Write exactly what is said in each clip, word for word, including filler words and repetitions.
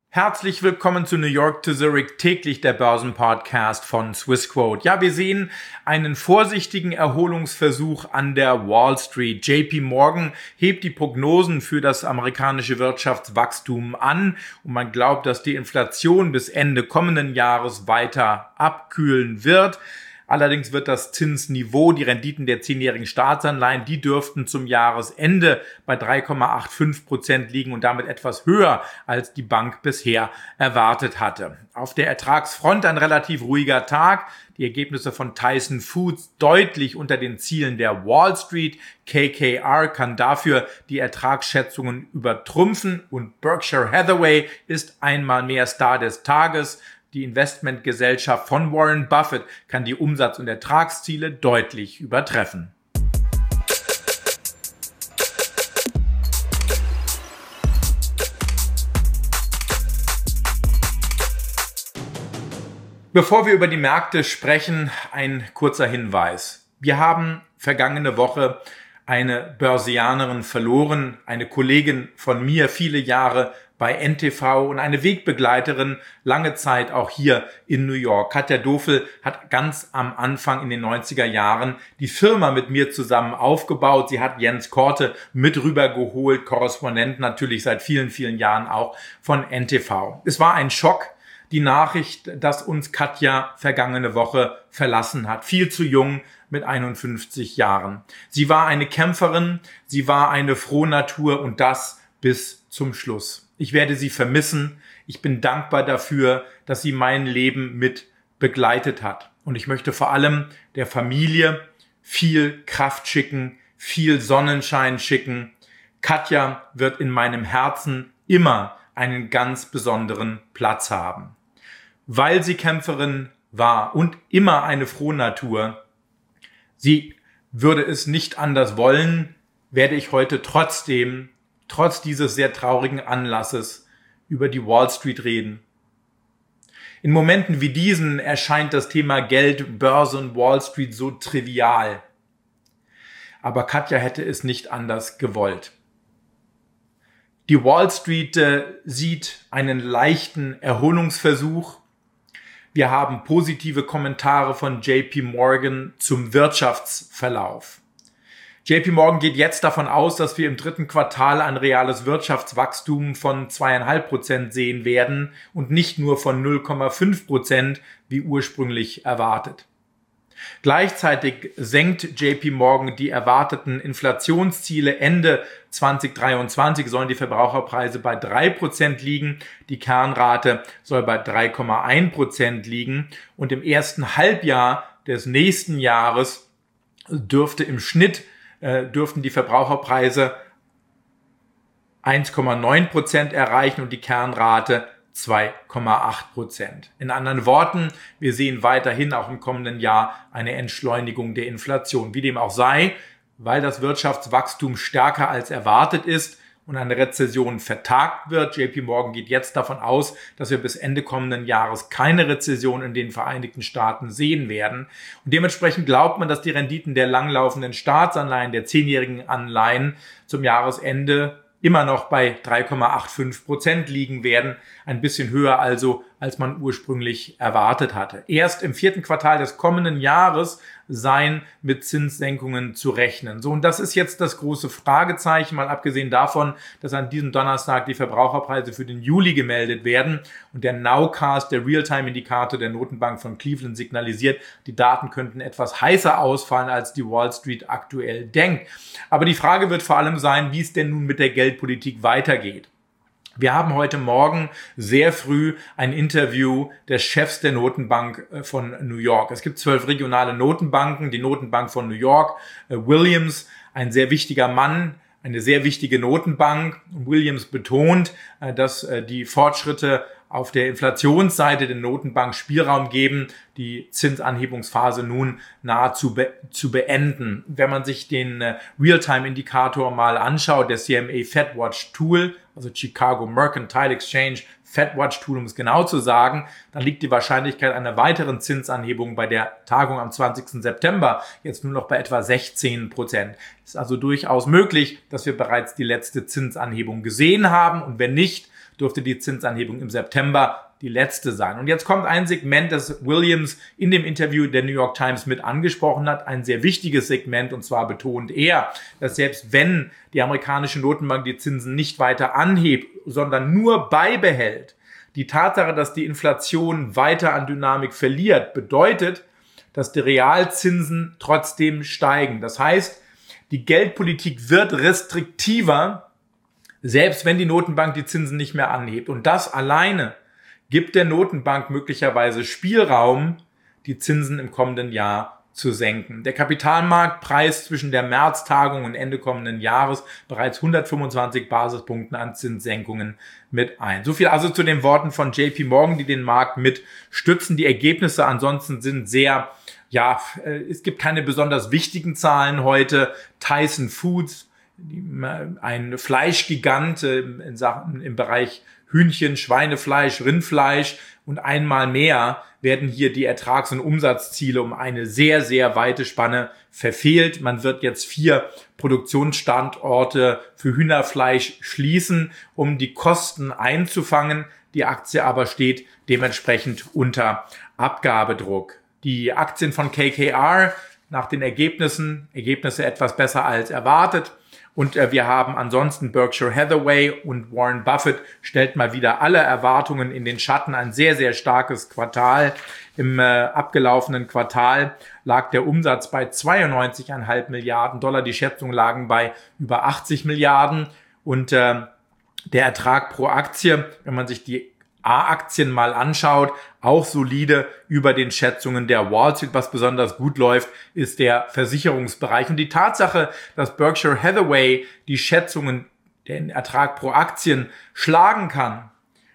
Herzlich willkommen zu New York to Zurich, täglich der Börsenpodcast von Swissquote. Ja, wir sehen einen vorsichtigen Erholungsversuch an der Wall Street. J P Morgan hebt die Prognosen für das amerikanische Wirtschaftswachstum an und man glaubt, dass die Inflation bis Ende kommenden Jahres weiter abkühlen wird. Allerdings wird das Zinsniveau, die Renditen der zehnjährigen Staatsanleihen, die dürften zum Jahresende bei drei Komma fünfundachtzig Prozent liegen und damit etwas höher, als die Bank bisher erwartet hatte. Auf der Ertragsfront ein relativ ruhiger Tag. Die Ergebnisse von Tyson Foods deutlich unter den Zielen der Wall Street. K K R kann dafür die Ertragsschätzungen übertrumpfen und Berkshire Hathaway ist einmal mehr Star des Tages. Die Investmentgesellschaft von Warren Buffett kann die Umsatz- und Ertragsziele deutlich übertreffen. Bevor wir über die Märkte sprechen, ein kurzer Hinweis. Wir haben vergangene Woche eine Börsianerin verloren, eine Kollegin von mir, viele Jahre bei N T V und eine Wegbegleiterin, lange Zeit auch hier in New York. Katja Dofel hat ganz am Anfang in den neunziger Jahren die Firma mit mir zusammen aufgebaut. Sie hat Jens Korte mit rübergeholt, Korrespondent natürlich seit vielen, vielen Jahren auch von N T V. Es war ein Schock, die Nachricht, dass uns Katja vergangene Woche verlassen hat. Viel zu jung, mit einundfünfzig Jahren. Sie war eine Kämpferin, sie war eine Frohnatur und das bis zum Schluss. Ich werde sie vermissen. Ich bin dankbar dafür, dass sie mein Leben mit begleitet hat. Und ich möchte vor allem der Familie viel Kraft schicken, viel Sonnenschein schicken. Katja wird in meinem Herzen immer einen ganz besonderen Platz haben. Weil sie Kämpferin war und immer eine Frohnatur, sie würde es nicht anders wollen, werde ich heute trotzdem trotz dieses sehr traurigen Anlasses über die Wall Street reden. In Momenten wie diesen erscheint das Thema Geld, Börse und Wall Street so trivial. Aber Katja hätte es nicht anders gewollt. Die Wall Street äh, sieht einen leichten Erholungsversuch. Wir haben positive Kommentare von J P Morgan zum Wirtschaftsverlauf. J P Morgan geht jetzt davon aus, dass wir im dritten Quartal ein reales Wirtschaftswachstum von zwei Komma fünf Prozent sehen werden und nicht nur von null Komma fünf Prozent wie ursprünglich erwartet. Gleichzeitig senkt J P Morgan die erwarteten Inflationsziele. Ende zwanzig dreiundzwanzig sollen die Verbraucherpreise bei drei Prozent liegen, die Kernrate soll bei drei Komma eins Prozent liegen und im ersten Halbjahr des nächsten Jahres dürfte im Schnitt dürften die Verbraucherpreise eins Komma neun Prozent erreichen und die Kernrate zwei Komma acht Prozent. In anderen Worten, wir sehen weiterhin auch im kommenden Jahr eine Entschleunigung der Inflation. Wie dem auch sei, weil das Wirtschaftswachstum stärker als erwartet ist und eine Rezession vertagt wird. J P Morgan geht jetzt davon aus, dass wir bis Ende kommenden Jahres keine Rezession in den Vereinigten Staaten sehen werden. Und dementsprechend glaubt man, dass die Renditen der langlaufenden Staatsanleihen, der zehnjährigen Anleihen zum Jahresende immer noch bei drei Komma fünfundachtzig Prozent liegen werden. Ein bisschen höher also, als man ursprünglich erwartet hatte. Erst im vierten Quartal des kommenden Jahres seien mit Zinssenkungen zu rechnen. So, und das ist jetzt das große Fragezeichen, mal abgesehen davon, dass an diesem Donnerstag die Verbraucherpreise für den Juli gemeldet werden und der Nowcast, der Realtime-Indikator der Notenbank von Cleveland, signalisiert, die Daten könnten etwas heißer ausfallen, als die Wall Street aktuell denkt. Aber die Frage wird vor allem sein, wie es denn nun mit der Geldpolitik weitergeht. Wir haben heute Morgen sehr früh ein Interview des Chefs der Notenbank von New York. Es gibt zwölf regionale Notenbanken, die Notenbank von New York, Williams, ein sehr wichtiger Mann, eine sehr wichtige Notenbank. Williams betont, dass die Fortschritte auf der Inflationsseite der Notenbank Spielraum geben, die Zinsanhebungsphase nun nahezu be- zu beenden. Wenn man sich den äh, Realtime-Indikator mal anschaut, der C M A FedWatch Tool, also Chicago Mercantile Exchange FedWatch Tool, um es genau zu sagen, dann liegt die Wahrscheinlichkeit einer weiteren Zinsanhebung bei der Tagung am zwanzigsten September jetzt nur noch bei etwa sechzehn Prozent. Es ist also durchaus möglich, dass wir bereits die letzte Zinsanhebung gesehen haben und wenn nicht, dürfte die Zinsanhebung im September die letzte sein. Und jetzt kommt ein Segment, das Williams in dem Interview der New York Times mit angesprochen hat, ein sehr wichtiges Segment, und zwar betont er, dass selbst wenn die amerikanische Notenbank die Zinsen nicht weiter anhebt, sondern nur beibehält, die Tatsache, dass die Inflation weiter an Dynamik verliert, bedeutet, dass die Realzinsen trotzdem steigen. Das heißt, die Geldpolitik wird restriktiver, selbst wenn die Notenbank die Zinsen nicht mehr anhebt. Und das alleine gibt der Notenbank möglicherweise Spielraum, die Zinsen im kommenden Jahr zu senken. Der Kapitalmarkt preist zwischen der Märztagung und Ende kommenden Jahres bereits hundertfünfundzwanzig Basispunkten an Zinssenkungen mit ein. So viel also zu den Worten von J P Morgan, die den Markt mit stützen. Die Ergebnisse ansonsten sind sehr, ja, es gibt keine besonders wichtigen Zahlen heute. Tyson Foods, ein Fleischgigant in Sachen, im Bereich Hühnchen, Schweinefleisch, Rindfleisch, und einmal mehr werden hier die Ertrags- und Umsatzziele um eine sehr, sehr weite Spanne verfehlt. Man wird jetzt vier Produktionsstandorte für Hühnerfleisch schließen, um die Kosten einzufangen. Die Aktie aber steht dementsprechend unter Abgabedruck. Die Aktien von K K R nach den Ergebnissen, Ergebnisse etwas besser als erwartet. Und äh, wir haben ansonsten Berkshire Hathaway und Warren Buffett stellt mal wieder alle Erwartungen in den Schatten. Ein sehr, sehr starkes Quartal. Im äh, abgelaufenen Quartal lag der Umsatz bei zweiundneunzig Komma fünf Milliarden Dollar. Die Schätzungen lagen bei über achtzig Milliarden. Und äh, der Ertrag pro Aktie, wenn man sich die A-Aktien mal anschaut, auch solide über den Schätzungen der Wall Street. Was besonders gut läuft, ist der Versicherungsbereich. Und die Tatsache, dass Berkshire Hathaway die Schätzungen, den Ertrag pro Aktien schlagen kann,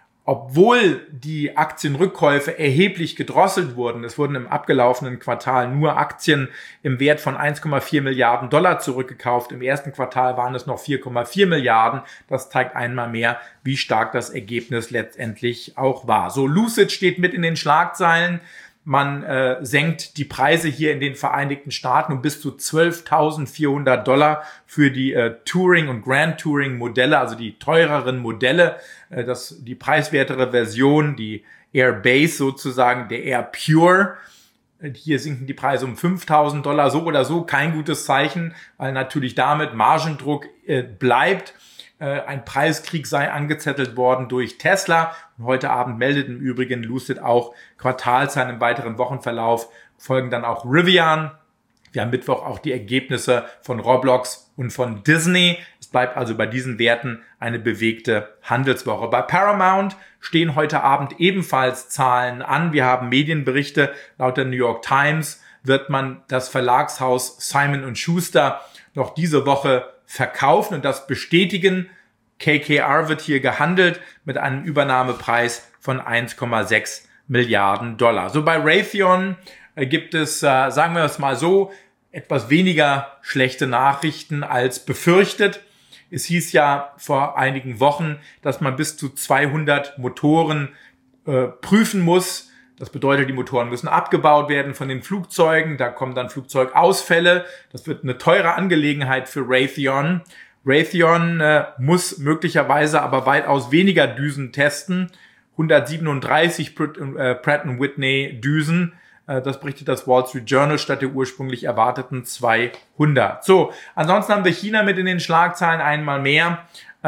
obwohl die Aktienrückkäufe erheblich gedrosselt wurden. Es wurden im abgelaufenen Quartal nur Aktien im Wert von eins Komma vier Milliarden Dollar zurückgekauft. Im ersten Quartal waren es noch vier Komma vier Milliarden. Das zeigt einmal mehr, wie stark das Ergebnis letztendlich auch war. So, Lucid steht mit in den Schlagzeilen. Man äh, senkt die Preise hier in den Vereinigten Staaten um bis zu zwölftausendvierhundert Dollar für die äh, Touring- und Grand Touring-Modelle, also die teureren Modelle. Äh, das, die preiswertere Version, die Air Base sozusagen, der Air Pure. Äh, hier sinken die Preise um fünftausend Dollar, so oder so. Kein gutes Zeichen, weil natürlich damit Margendruck äh, bleibt. Ein Preiskrieg sei angezettelt worden durch Tesla. Und heute Abend meldet im Übrigen Lucid auch Quartalszahlen. Im weiteren Wochenverlauf folgen dann auch Rivian. Wir haben Mittwoch auch die Ergebnisse von Roblox und von Disney. Es bleibt also bei diesen Werten eine bewegte Handelswoche. Bei Paramount stehen heute Abend ebenfalls Zahlen an. Wir haben Medienberichte. Laut der New York Times wird man das Verlagshaus Simon und Schuster noch diese Woche verkaufen und das bestätigen. K K R wird hier gehandelt mit einem Übernahmepreis von eins Komma sechs Milliarden Dollar. So, bei Raytheon äh, gibt es, äh, sagen wir es mal so, etwas weniger schlechte Nachrichten als befürchtet. Es hieß ja vor einigen Wochen, dass man bis zu zweihundert Motoren äh, prüfen muss. Das bedeutet, die Motoren müssen abgebaut werden von den Flugzeugen. Da kommen dann Flugzeugausfälle. Das wird eine teure Angelegenheit für Raytheon. Raytheon äh, muss möglicherweise aber weitaus weniger Düsen testen. hundertsiebenunddreißig äh, Pratt and Whitney Düsen. Äh, das berichtet das Wall Street Journal statt der ursprünglich erwarteten zweihundert. So, ansonsten haben wir China mit in den Schlagzeilen einmal mehr.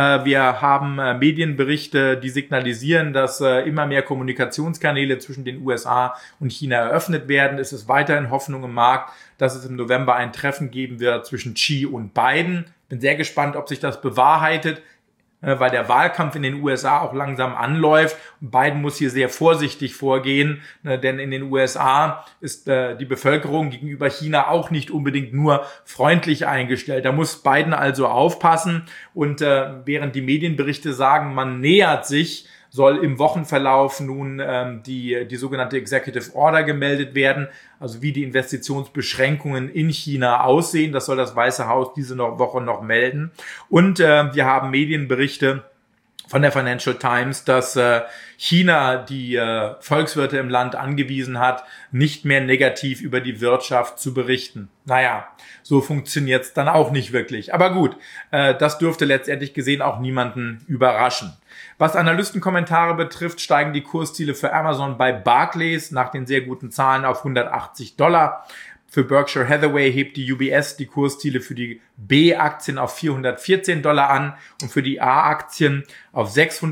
Wir haben Medienberichte, die signalisieren, dass immer mehr Kommunikationskanäle zwischen den U S A und China eröffnet werden. Es ist weiterhin Hoffnung im Markt, dass es im November ein Treffen geben wird zwischen Xi und Biden. Bin sehr gespannt, ob sich das bewahrheitet, weil der Wahlkampf in den U S A auch langsam anläuft. Und Biden muss hier sehr vorsichtig vorgehen, denn in den U S A ist die Bevölkerung gegenüber China auch nicht unbedingt nur freundlich eingestellt. Da muss Biden also aufpassen. Und während die Medienberichte sagen, man nähert sich, soll im Wochenverlauf nun ähm, die, die sogenannte Executive Order gemeldet werden, also wie die Investitionsbeschränkungen in China aussehen. Das soll das Weiße Haus diese noch, Woche noch melden. Und äh, wir haben Medienberichte von der Financial Times, dass äh, China die äh, Volkswirte im Land angewiesen hat, nicht mehr negativ über die Wirtschaft zu berichten. Naja, so funktioniert es dann auch nicht wirklich. Aber gut, äh, das dürfte letztendlich gesehen auch niemanden überraschen. Was Analystenkommentare betrifft, steigen die Kursziele für Amazon bei Barclays nach den sehr guten Zahlen auf hundertachtzig Dollar. Für Berkshire Hathaway hebt die U B S die Kursziele für die B-Aktien auf vierhundertvierzehn Dollar an und für die A-Aktien auf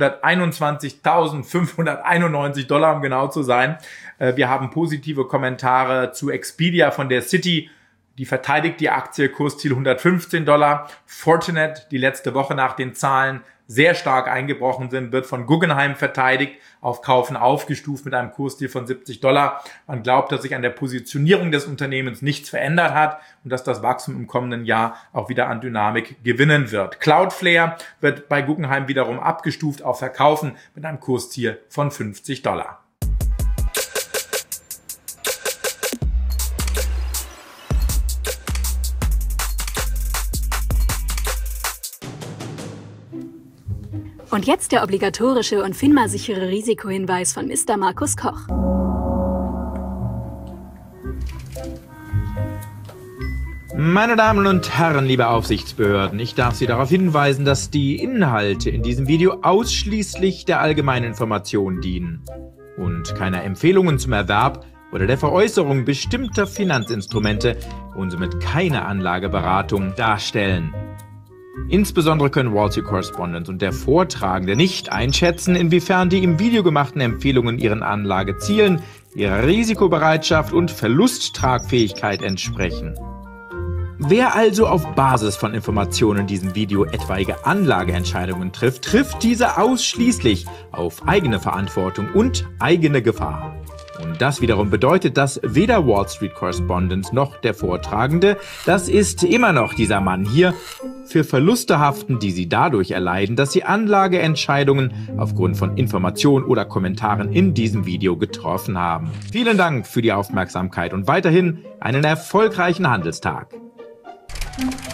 sechshunderteinundzwanzigtausendfünfhunderteinundneunzig Dollar, um genau zu sein. Wir haben positive Kommentare zu Expedia von der Citi. Die verteidigt die Aktie, Kursziel hundertfünfzehn Dollar. Fortinet, die letzte Woche nach den Zahlen sehr stark eingebrochen sind, wird von Guggenheim verteidigt, auf Kaufen aufgestuft mit einem Kursziel von siebzig Dollar. Man glaubt, dass sich an der Positionierung des Unternehmens nichts verändert hat und dass das Wachstum im kommenden Jahr auch wieder an Dynamik gewinnen wird. Cloudflare wird bei Guggenheim wiederum abgestuft auf Verkaufen mit einem Kursziel von fünfzig Dollar. Und jetzt der obligatorische und FINMA-sichere Risikohinweis von Mister Markus Koch. Meine Damen und Herren, liebe Aufsichtsbehörden, ich darf Sie darauf hinweisen, dass die Inhalte in diesem Video ausschließlich der allgemeinen Information dienen und keine Empfehlungen zum Erwerb oder der Veräußerung bestimmter Finanzinstrumente und somit keine Anlageberatung darstellen. Insbesondere können Wall Street Correspondent und der Vortragende nicht einschätzen, inwiefern die im Video gemachten Empfehlungen ihren Anlagezielen, ihrer Risikobereitschaft und Verlusttragfähigkeit entsprechen. Wer also auf Basis von Informationen in diesem Video etwaige Anlageentscheidungen trifft, trifft diese ausschließlich auf eigene Verantwortung und eigene Gefahr. Und das wiederum bedeutet, dass weder Wall Street Correspondent noch der Vortragende, das ist immer noch dieser Mann hier, für Verluste haften, die sie dadurch erleiden, dass sie Anlageentscheidungen aufgrund von Informationen oder Kommentaren in diesem Video getroffen haben. Vielen Dank für die Aufmerksamkeit und weiterhin einen erfolgreichen Handelstag.